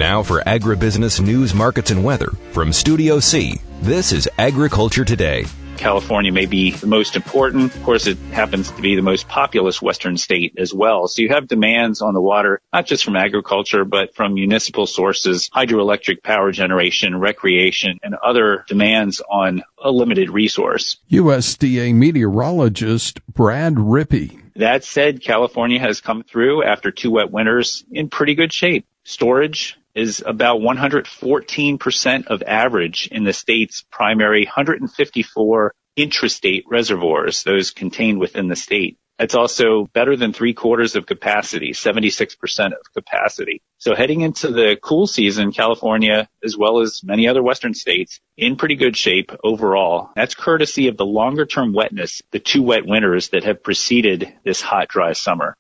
Now for agribusiness news, markets, and weather from Studio C, this is Agriculture Today. California may be the most important. Of course, it happens to be the most populous western state as well. So you have demands on the water, not just from agriculture, but from municipal sources, hydroelectric power generation, recreation, and other demands on a limited resource. USDA meteorologist Brad Rippey. That said, California has come through after 2 wet winters in pretty good shape. Storage is about 114% of average in the state's primary 154 intrastate reservoirs, those contained within the state. That's also better than 3/4 of capacity, 76% of capacity. So heading into the cool season, California, as well as many other western states, in pretty good shape overall. That's courtesy of the longer-term wetness, the 2 wet winters that have preceded this hot, dry summer.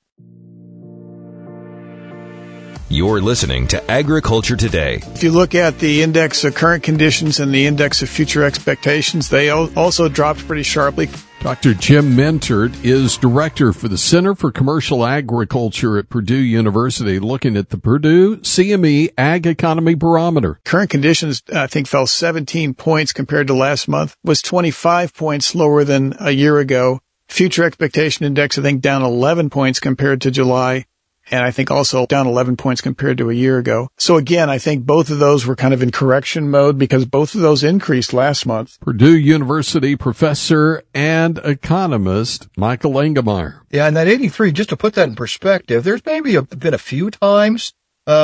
You're listening to Agriculture Today. If you look at the index of current conditions and the index of future expectations, they also dropped pretty sharply. Dr. Jim Mentert is director for the Center for Commercial Agriculture at Purdue University, looking at the Purdue CME Ag Economy Barometer. Current conditions, I think, fell 17 points compared to last month, was 25 points lower than a year ago. Future expectation index, I think, down 11 points compared to July. And I think also down 11 points compared to a year ago. So again, I think both of those were kind of in correction mode because both of those increased last month. Purdue University professor and economist Michael Engemeyer. Yeah, and that 83, just to put that in perspective, there's maybe been a few times,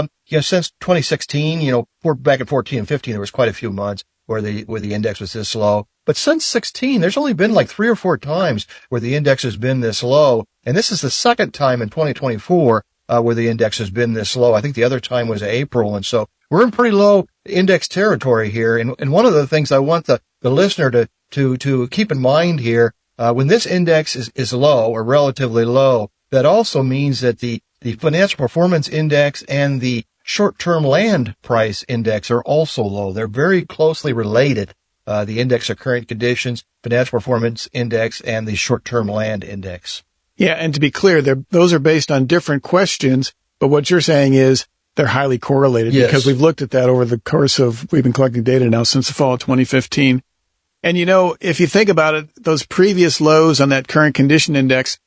since 2016, back in 14 and 15, there was quite a few months where the index was this low. But since 16, there's only been like 3 or 4 times where the index has been this low. And this is the second time in 2024 where the index has been this low. I think the other time was April. And so we're in pretty low index territory here. And one of the things I want the listener to keep in mind here, when this index is low or relatively low, that also means that the financial performance index and the short-term land price index are also low. They're very closely related. The index of current conditions, financial performance index, and the short-term land index. Yeah, and to be clear, those are based on different questions, but what you're saying is they're highly correlated. Yes. Because we've looked at that over the course of, we've been collecting data now since the fall of 2015. And if you think about it, those previous lows on that current condition index,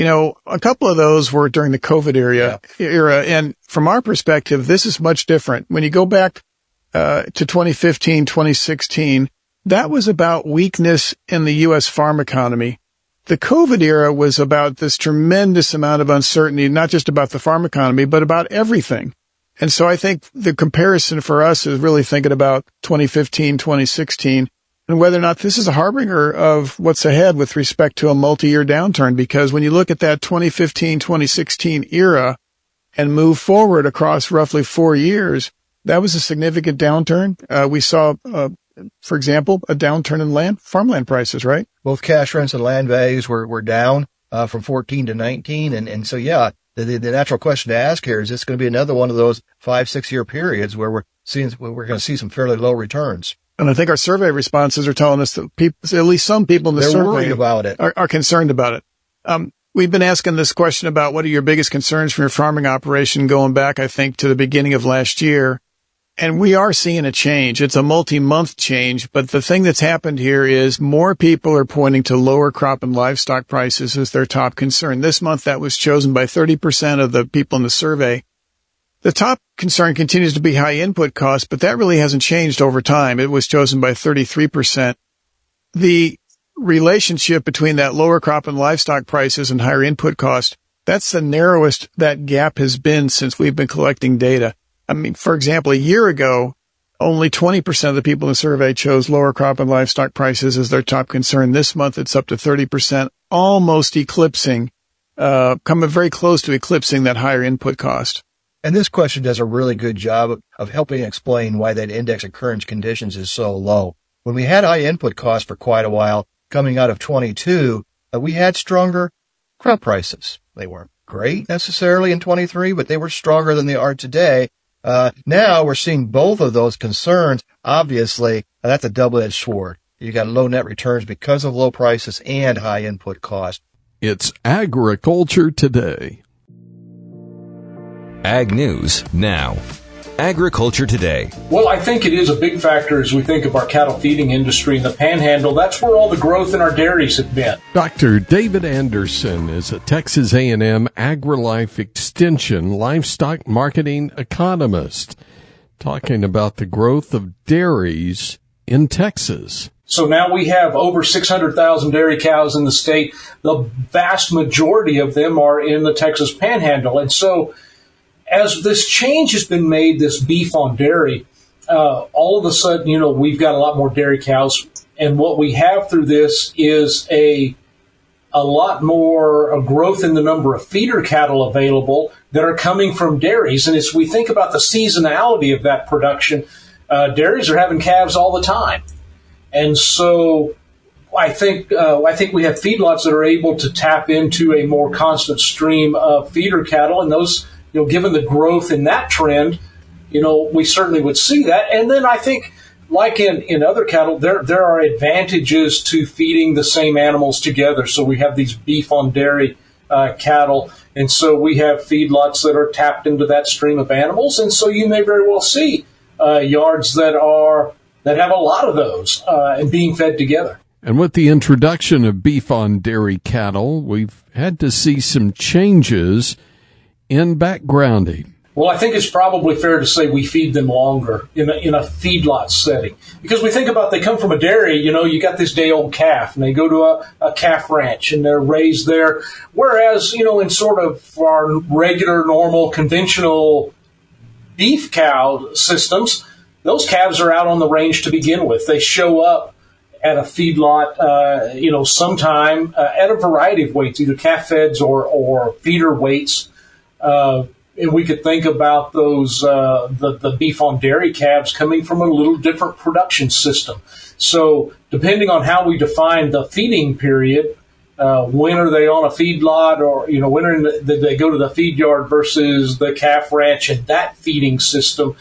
a couple of those were during the COVID era. And from our perspective, this is much different. When you go back to 2015, 2016, that was about weakness in the U.S. farm economy. The COVID era was about this tremendous amount of uncertainty, not just about the farm economy, but about everything. And so I think the comparison for us is really thinking about 2015, 2016, and whether or not this is a harbinger of what's ahead with respect to a multi-year downturn. Because when you look at that 2015, 2016 era and move forward across roughly 4 years, that was a significant downturn. We saw, for example, a downturn in farmland prices, right? Both cash rents and land values were down from 14 to 19. And so, yeah, the natural question to ask here is this going to be another one of those 5-6 year periods where we're going to see some fairly low returns. And I think our survey responses are telling us that at least some people in the survey worried about it. Are concerned about it. We've been asking this question about what are your biggest concerns from your farming operation going back, I think, to the beginning of last year. And we are seeing a change. It's a multi-month change, but the thing that's happened here is more people are pointing to lower crop and livestock prices as their top concern. This month, that was chosen by 30% of the people in the survey. The top concern continues to be high input costs, but that really hasn't changed over time. It was chosen by 33%. The relationship between that lower crop and livestock prices and higher input cost, that's the narrowest that gap has been since we've been collecting data. I mean, for example, a year ago, only 20% of the people in the survey chose lower crop and livestock prices as their top concern. This month, it's up to 30%, almost eclipsing, coming very close to eclipsing that higher input cost. And this question does a really good job of helping explain why that index of current conditions is so low. When we had high input costs for quite a while, coming out of 22, we had stronger crop prices. They weren't great necessarily in 23, but they were stronger than they are today. Now we're seeing both of those concerns. Obviously, that's a double-edged sword. You got low net returns because of low prices and high input costs. It's Agriculture Today. Ag News Now. Agriculture Today. Well, I think it is a big factor as we think of our cattle feeding industry in the Panhandle. That's where all the growth in our dairies have been. Dr. David Anderson is a Texas A&M AgriLife Extension livestock marketing economist, talking about the growth of dairies in Texas. So now we have over 600,000 dairy cows in the state. The vast majority of them are in the Texas Panhandle. And so as this change has been made, this beef on dairy, all of a sudden, we've got a lot more dairy cows. And what we have through this is a lot more growth in the number of feeder cattle available that are coming from dairies. And as we think about the seasonality of that production, dairies are having calves all the time. And so I think we have feedlots that are able to tap into a more constant stream of feeder cattle, and those, given the growth in that trend, we certainly would see that. And then I think, like in other cattle, there are advantages to feeding the same animals together. So we have these beef on dairy cattle, and so we have feedlots that are tapped into that stream of animals, and so you may very well see yards that have a lot of those and being fed together. And with the introduction of beef on dairy cattle, we've had to see some changes in backgrounding. Well, I think it's probably fair to say we feed them longer in a feedlot setting. Because we think about, they come from a dairy, you got this day-old calf, and they go to a calf ranch, and they're raised there. Whereas, in sort of our regular, normal, conventional beef cow systems, those calves are out on the range to begin with. They show up at a feedlot, sometime at a variety of weights, either calf feds or feeder weights. And we could think about those, the beef on dairy calves coming from a little different production system. So depending on how we define the feeding period, when are they on a feedlot, or, when did they go to the feed yard versus the calf ranch and that feeding system?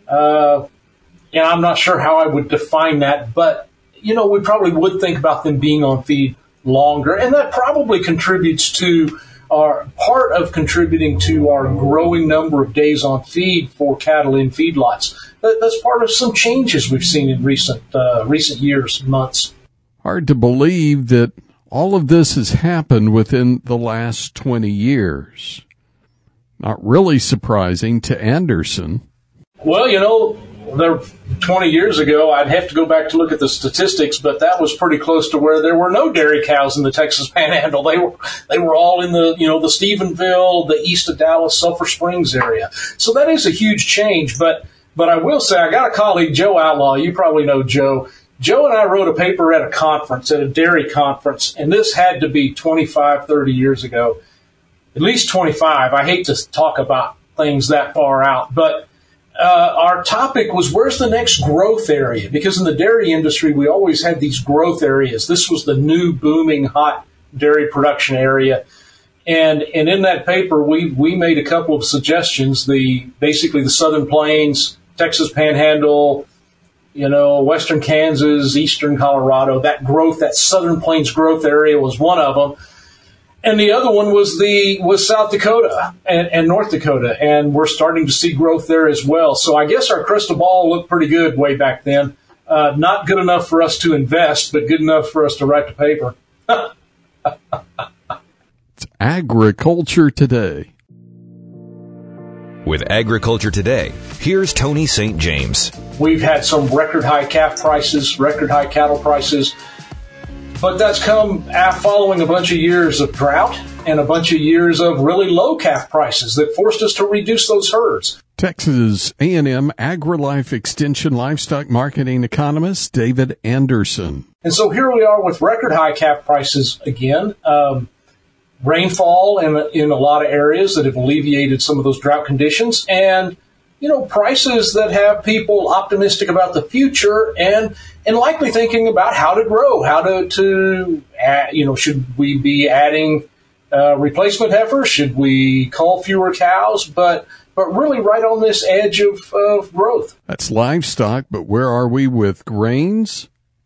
And I'm not sure how I would define that, but, we probably would think about them being on feed longer. And that probably contributes to part of contributing to our growing number of days on feed for cattle in feedlots. That's part of some changes we've seen in recent years, months. Hard to believe that all of this has happened within the last 20 years. Not really surprising to Anderson. Well, 20 years ago, I'd have to go back to look at the statistics, but that was pretty close to where there were no dairy cows in the Texas Panhandle. They were all in the Stephenville, the east of Dallas, Sulphur Springs area. So that is a huge change. But I will say, I got a colleague, Joe Outlaw. You probably know Joe. Joe and I wrote a paper at a dairy conference, and this had to be 25, 30 years ago, at least 25. I hate to talk about things that far out, but our topic was, where's the next growth area? Because in the dairy industry, we always had these growth areas. This was the new booming hot dairy production area. And in that paper, we made a couple of suggestions. Basically the Southern Plains, Texas Panhandle, Western Kansas, Eastern Colorado, that Southern Plains growth area was one of them. And the other one was South Dakota and North Dakota, and we're starting to see growth there as well. So I guess our crystal ball looked pretty good way back then. Not good enough for us to invest, but good enough for us to write the paper. It's Agriculture Today. With Agriculture Today, here's Tony St. James. We've had some record high calf prices, record high cattle prices. But that's come following a bunch of years of drought and a bunch of years of really low calf prices that forced us to reduce those herds. Texas A&M AgriLife Extension livestock marketing economist David Anderson. And so here we are with record high calf prices again. Rainfall in a lot of areas that have alleviated some of those drought conditions, and prices that have people optimistic about the future and likely thinking about how to grow, should we be adding replacement heifers? Should we cull fewer cows? But really right on this edge of growth. That's livestock, but where are we with grains?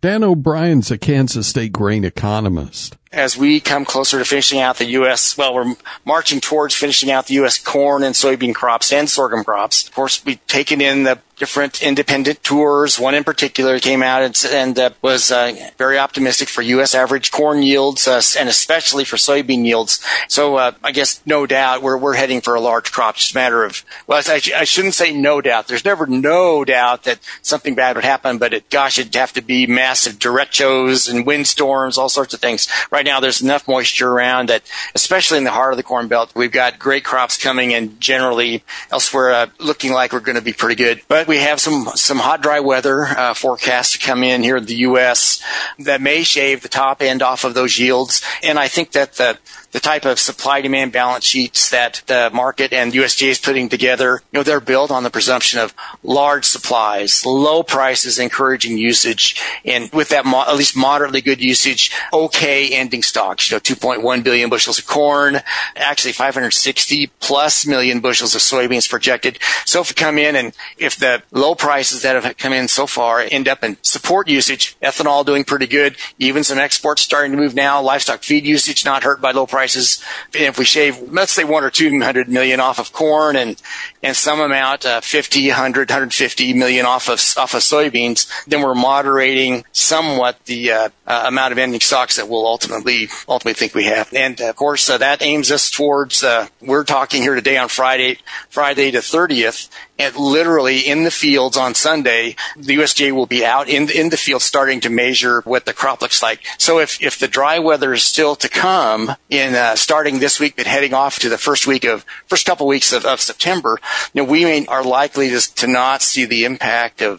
Dan O'Brien's a Kansas State grain economist. As we come closer to finishing out the U.S., we're marching towards finishing out the U.S. corn and soybean crops and sorghum crops. Of course, we've taken in the different independent tours. One in particular came out and was very optimistic for U.S. average corn yields and especially for soybean yields. So I guess no doubt we're heading for a large crop. Just a matter of, well, I shouldn't say no doubt. There's never no doubt that something bad would happen, but it'd have to be massive derechos and windstorms, all sorts of things. Right now, there's enough moisture around that, especially in the heart of the Corn Belt, we've got great crops coming, and generally elsewhere looking like we're going to be pretty good. But we have some hot, dry weather forecast to come in here in the U.S. that may shave the top end off of those yields. And I think that the type of supply-demand balance sheets that the market and USDA is putting together, they're built on the presumption of large supplies, low prices, encouraging usage, and with that at least moderately good usage, okay ending stocks. 2.1 billion bushels of corn, actually 560 plus million bushels of soybeans projected. So if we come in and if the low prices that have come in so far end up in support usage, ethanol doing pretty good, even some exports starting to move now, livestock feed usage not hurt by low prices. And if we shave, let's say 100 or 200 million off of corn and some amount, 50, 100, 150 million off of soybeans, then we're moderating somewhat the amount of ending stocks that we'll ultimately think we have. And of course, that aims us towards, we're talking here today on Friday the 30th, and literally in the fields on Sunday, the USDA will be out in the field starting to measure what the crop looks like. So if the dry weather is still to come in starting this week but heading off to the first couple weeks of September, we are likely to not see the impact of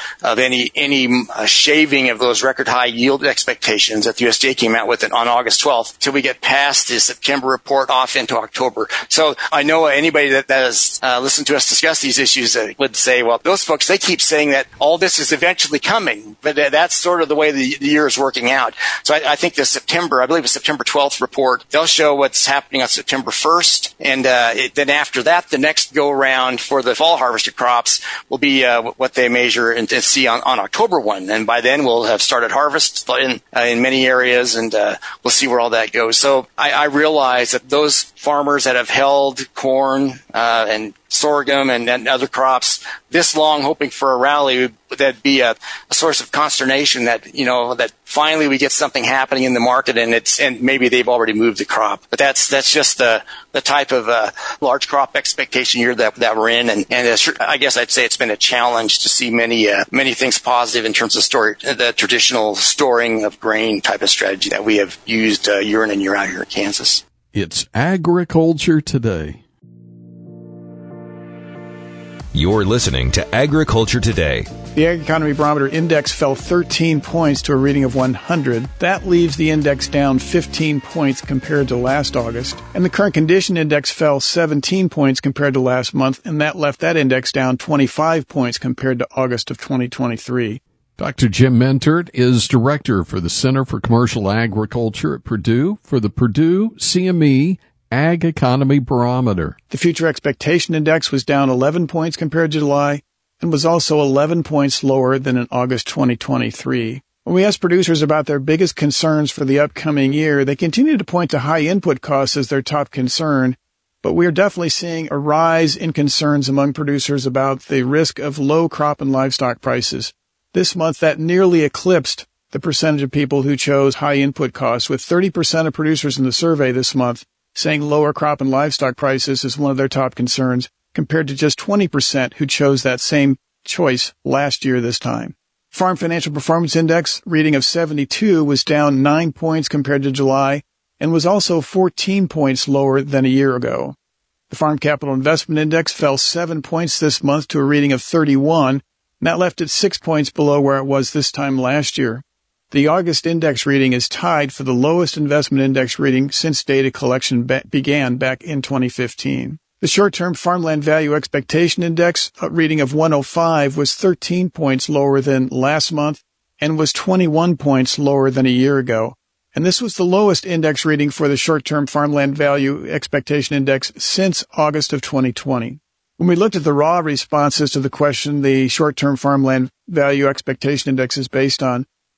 any shaving of those record high yield expectations that the USDA came out with on August 12th till we get past the September report off into October. So I know anybody that has listened to us discuss these issues would say, well, those folks, they keep saying that all this is eventually coming, but that's sort of the way the year is working out. So I think I believe the September 12th report, they'll show what's happening on September 1st, and then after that, the next go around for the fall harvested crops will be what they measure and see on October 1, and by then we'll have started harvest in many areas, and we'll see where all that goes. So I realize that those farmers that have held corn and sorghum and other crops this long hoping for a rally, that'd be a source of consternation that finally we get something happening in the market and maybe they've already moved the crop. But that's just the type of large crop expectation year that we're in, and I guess I'd say it's been a challenge to see many things positive in terms of the traditional storing of grain type of strategy that we have used year in and year out here in Kansas. It's Agriculture Today. You're listening to Agriculture Today. The Ag Economy Barometer Index fell 13 points to a reading of 100. That leaves the index down 15 points compared to last August. And the Current Condition Index fell 17 points compared to last month, and that left that index down 25 points compared to August of 2023. Dr. Jim Mentert is director for the Center for Commercial Agriculture at Purdue for the Purdue CME Ag Economy Barometer. The Future Expectation Index was down 11 points compared to July and was also 11 points lower than in August 2023. When we asked producers about their biggest concerns for the upcoming year, they continue to point to high input costs as their top concern, but we are definitely seeing a rise in concerns among producers about the risk of low crop and livestock prices. This month, that nearly eclipsed the percentage of people who chose high input costs, with 30% of producers in the survey this month saying lower crop and livestock prices is one of their top concerns, compared to just 20% who chose that same choice last year this time. Farm Financial Performance Index reading of 72 was down 9 points compared to July and was also 14 points lower than a year ago. The Farm Capital Investment Index fell 7 points this month to a reading of 31, and that left it 6 points below where it was this time last year. The August index reading is tied for the lowest investment index reading since data collection began back in 2015. The short-term farmland value expectation index reading of 105 was 13 points lower than last month and was 21 points lower than a year ago. And this was the lowest index reading for the short-term farmland value expectation index since August of 2020. When we looked at the raw responses to the question the short-term farmland value expectation index is based on,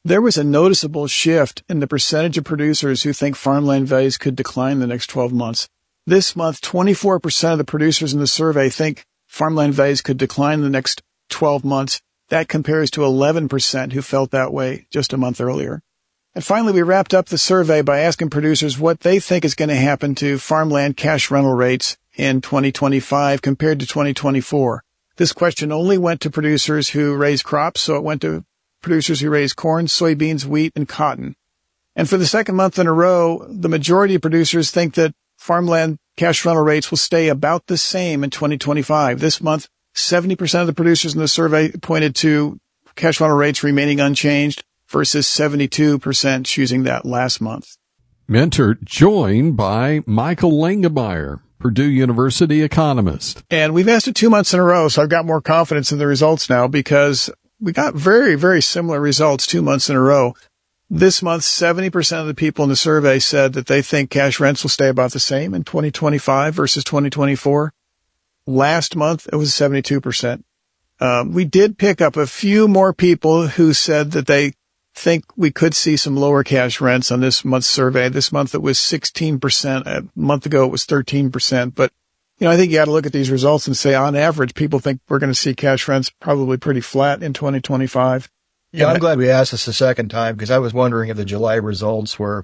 there was a noticeable shift in the percentage of producers who think farmland values could decline in the next 12 months. This month, 24% of the producers in the survey think farmland values could decline in the next 12 months. That compares to 11% who felt that way just a month earlier. And finally, we wrapped up the survey by asking producers what they think is going to happen to farmland cash rental rates in 2025 compared to 2024. This question only went to producers who raise crops, so it went to producers who raise corn, soybeans, wheat, and cotton. And for the second month in a row, the majority of producers think that farmland cash rental rates will stay about the same in 2025. This month, 70% of the producers in the survey pointed to cash rental rates remaining unchanged versus 72% choosing that last month. Mentor joined by Michael Langemeier, Purdue University economist. And we've asked it 2 months in a row, so I've got more confidence in the results now because we got very, very similar results 2 months in a row. This month, 70% of the people in the survey said that they think cash rents will stay about the same in 2025 versus 2024. Last month, it was 72%. We did pick up a few more people who said that they think we could see some lower cash rents on this month's survey. This month it was 16%. A month ago it was 13%. But, I think you got to look at these results and say on average, people think we're going to see cash rents probably pretty flat in 2025. Yeah, I'm glad we asked this the second time because I was wondering if the July results were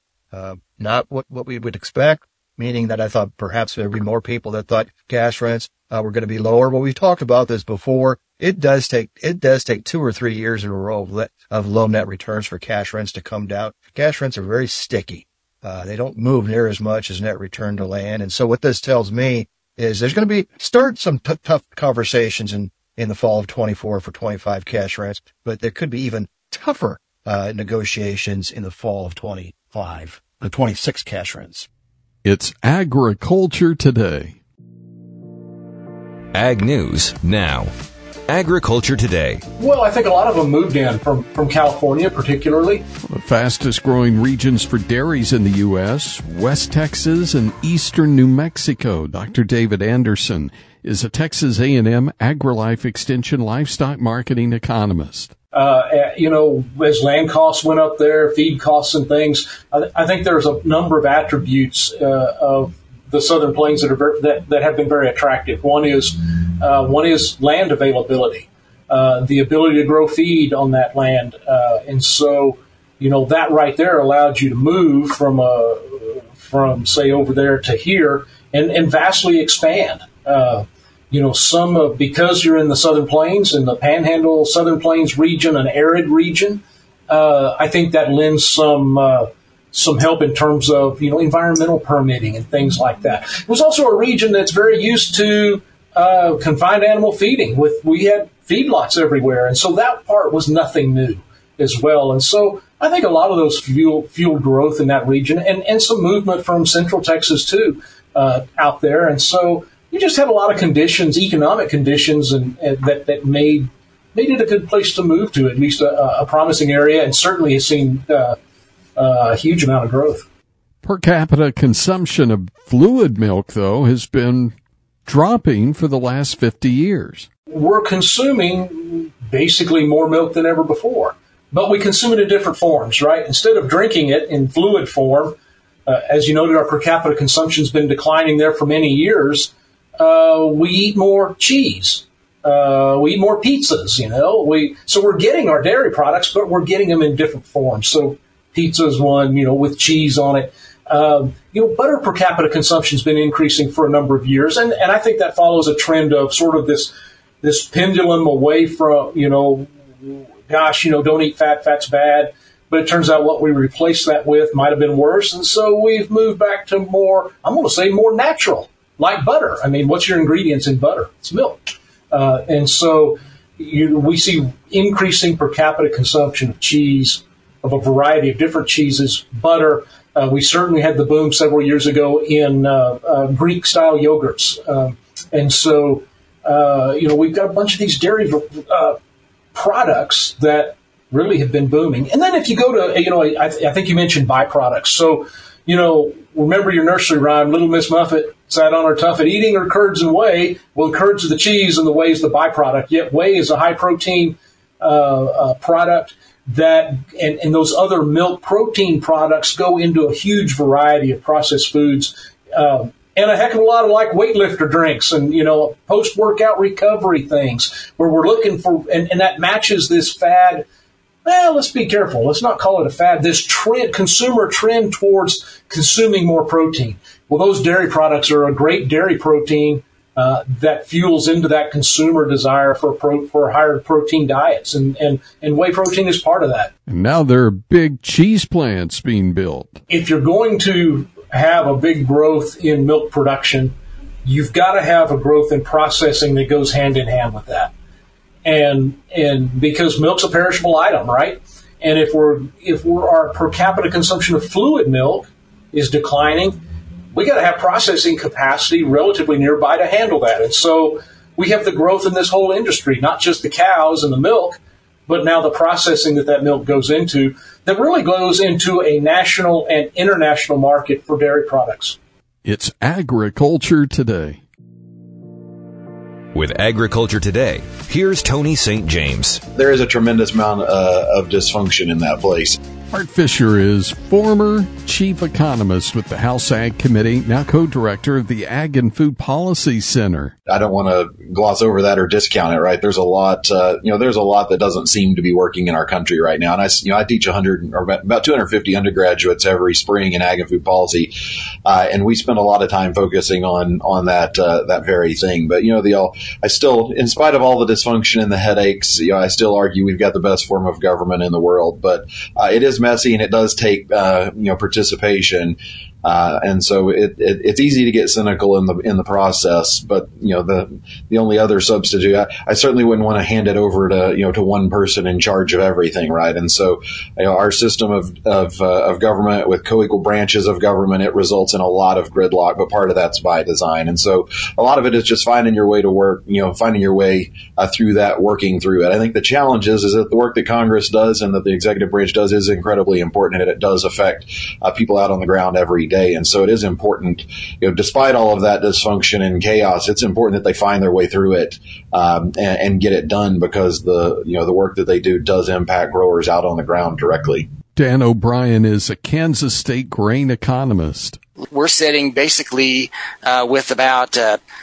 not what we would expect, meaning that I thought perhaps there'd be more people that thought cash rents were going to be lower. Well, we've talked about this before. It does take 2 or 3 years in a row of low net returns for cash rents to come down. Cash rents are very sticky. They don't move near as much as net return to land. And so what this tells me is there's going to be some tough conversations in the fall of 24 for 25 cash rents, but there could be even tougher negotiations in the fall of 25, the 26 cash rents. It's Agriculture Today. Ag News now. Agriculture Today. Well, I think a lot of them moved in from California, particularly. The fastest growing regions for dairies in the U.S., West Texas and eastern New Mexico. Dr. David Anderson is a Texas A&M AgriLife Extension livestock marketing economist. As land costs went up there, feed costs and things, I think there's a number of attributes of the Southern Plains that have been very attractive. One is land availability, the ability to grow feed on that land, and so that right there allowed you to move from say over there to here and vastly expand. Because you're in the Southern Plains and the Panhandle Southern Plains region, an arid region, I think that lends some help in terms of, environmental permitting and things like that. It was also a region that's very used to confined animal feeding. We had feedlots everywhere, and so that part was nothing new as well. And so I think a lot of those fueled growth in that region and some movement from Central Texas too out there. And so you just had a lot of conditions, economic conditions, and that made it a good place to move to, at least a promising area, and certainly has seen a huge amount of growth. Per capita consumption of fluid milk, though, has been dropping for the last 50 years. We're consuming basically more milk than ever before, but we consume it in different forms, right? Instead of drinking it in fluid form, as you noted, our per capita consumption has been declining there for many years. We eat more cheese. We eat more pizzas, so we're getting our dairy products, but we're getting them in different forms. So pizza is one, with cheese on it. Butter per capita consumption has been increasing for a number of years. And I think that follows a trend of sort of this pendulum away from, don't eat fat, fat's bad. But it turns out what we replaced that with might have been worse. And so we've moved back to more natural, like butter. I mean, what's your ingredients in butter? It's milk. And so we see increasing per capita consumption of cheese, of a variety of different cheeses, butter. We certainly had the boom several years ago in Greek-style yogurts. And so, we've got a bunch of these dairy products that really have been booming. And then if you go to, I think you mentioned byproducts. So, remember your nursery rhyme, Little Miss Muffet sat on her tuffet, eating her curds and whey. Well, the curds are the cheese and the whey is the byproduct, yet whey is a high-protein product. that and those other milk protein products go into a huge variety of processed foods, and a heck of a lot of like weightlifter drinks and, post-workout recovery things where we're looking for, and that matches this fad. Well, let's be careful. Let's not call it a fad. This trend, consumer trend towards consuming more protein. Well, those dairy products are a great dairy protein that fuels into that consumer desire for higher protein diets, and whey protein is part of that. And now there are big cheese plants being built. If you're going to have a big growth in milk production, you've got to have a growth in processing that goes hand in hand with that. And because milk's a perishable item, right? And if our per capita consumption of fluid milk is declining, we got to have processing capacity relatively nearby to handle that. And so we have the growth in this whole industry, not just the cows and the milk, but now the processing that milk goes into, that really goes into a national and international market for dairy products. It's Agriculture Today. With Agriculture Today, here's Tony St. James. There is a tremendous amount of dysfunction in that place. Art Fisher is former chief economist with the House Ag Committee, now co-director of the Ag and Food Policy Center. I don't want to gloss over that or discount it, right? There's a lot, there's a lot that doesn't seem to be working in our country right now. And I teach about 250 undergraduates every spring in Ag and Food Policy. And we spend a lot of time focusing on that very thing. But, I still, in spite of all the dysfunction and the headaches, I still argue we've got the best form of government in the world. But, it is messy and it does take, participation. And so it's easy to get cynical in the process, but the only other substitute, I certainly wouldn't want to hand it over to one person in charge of everything, right? And so our system of government with co-equal branches of government, it results in a lot of gridlock, but part of that's by design. And so a lot of it is just finding your way to work, finding your way through that, working through it. I think the challenge is that the work that Congress does and that the executive branch does is incredibly important, and it does affect people out on the ground every day. And so it is important, despite all of that dysfunction and chaos, it's important that they find their way through it and get it done, because the work that they do does impact growers out on the ground directly. Dan O'Brien is a Kansas State grain economist. We're sitting basically with about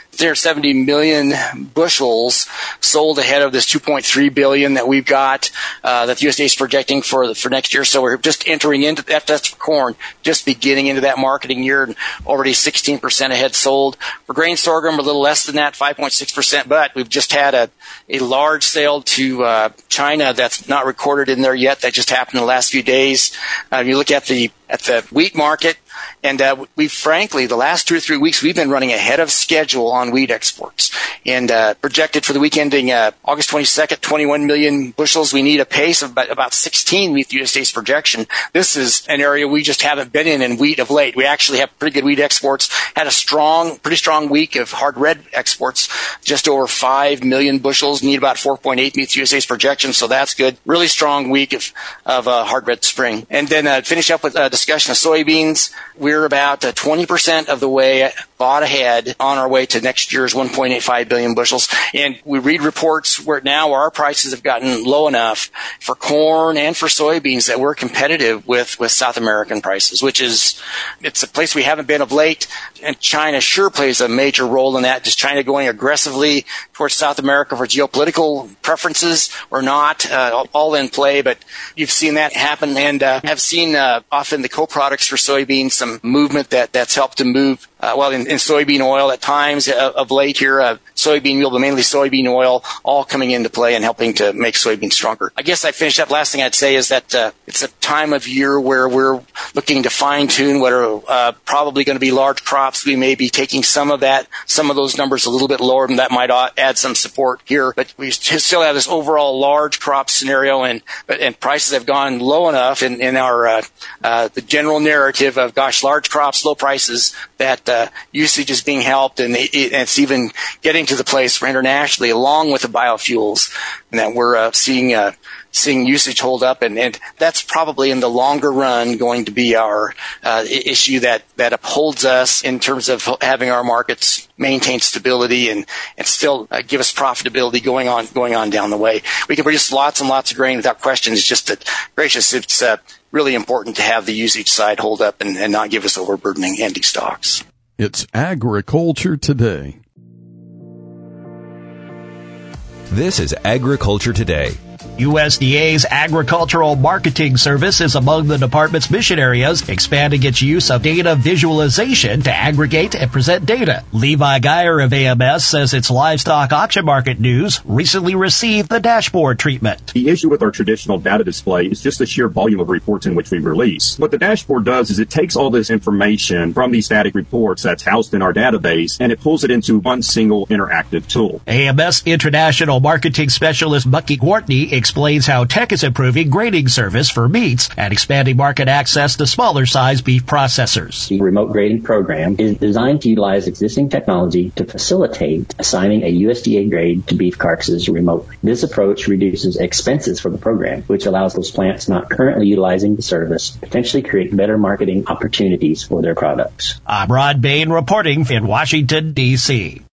370 million bushels sold ahead of this 2.3 billion that we've got that the USDA is projecting for next year. So we're just entering into that. That's for corn, just beginning into that marketing year, and already 16% ahead sold. For grain sorghum, a little less than that, 5.6%. But we've just had a large sale to China that's not recorded in there yet. That just happened in the last few days. You look at the wheat market. And frankly, the last 2 or 3 weeks, we've been running ahead of schedule on wheat exports. And projected for the week ending August 22nd, 21 million bushels. We need a pace of about 16 meet the USDA's projection. This is an area we just haven't been in wheat of late. We actually have pretty good wheat exports. Had a pretty strong week of hard red exports, just over 5 million bushels. Need about 4.8 meets USDA's projection, so that's good. Really strong week of hard red spring. And then finish up with a discussion of soybeans. We're about 20% of the way bought ahead on our way to next year's 1.85 billion bushels. And we read reports where now our prices have gotten low enough for corn and for soybeans that we're competitive with South American prices, it's a place we haven't been of late. And China sure plays a major role in that. Is China going aggressively towards South America for geopolitical preferences or not? All in play, but you've seen that happen, and have seen often the co-products for soybeans, some movement that's helped to move, in soybean oil at times of late here, soybean meal, but mainly soybean oil, all coming into play and helping to make soybeans stronger. I guess I finished up. Last thing I'd say is that it's a time of year where we're looking to fine-tune what are probably going to be large crops. We may be taking some of those numbers a little bit lower, and that might add some support here. But we still have this overall large crop scenario, and prices have gone low enough in our the general narrative of, large crops, low prices, that usage is being helped, and it's even getting to the place where internationally, along with the biofuels, and that we're seeing seeing usage hold up, and that's probably in the longer run going to be our issue that upholds us in terms of having our markets maintain stability and still give us profitability going on down the way. We can produce lots and lots of grain without question. It's just that, gracious, it's really important to have the usage side hold up and not give us overburdening ending stocks. It's Agriculture Today. This is Agriculture Today. USDA's Agricultural Marketing Service is among the department's mission areas, expanding its use of data visualization to aggregate and present data. Levi Geyer of AMS says its livestock auction market news recently received the dashboard treatment. The issue with our traditional data display is just the sheer volume of reports in which we release. What the dashboard does is it takes all this information from these static reports that's housed in our database, and it pulls it into one single interactive tool. AMS International Marketing Specialist Bucky Courtney explains how tech is improving grading service for meats and expanding market access to smaller size beef processors. The remote grading program is designed to utilize existing technology to facilitate assigning a USDA grade to beef carcasses remotely. This approach reduces expenses for the program, which allows those plants not currently utilizing the service to potentially create better marketing opportunities for their products. I'm Rod Bain reporting in Washington, D.C.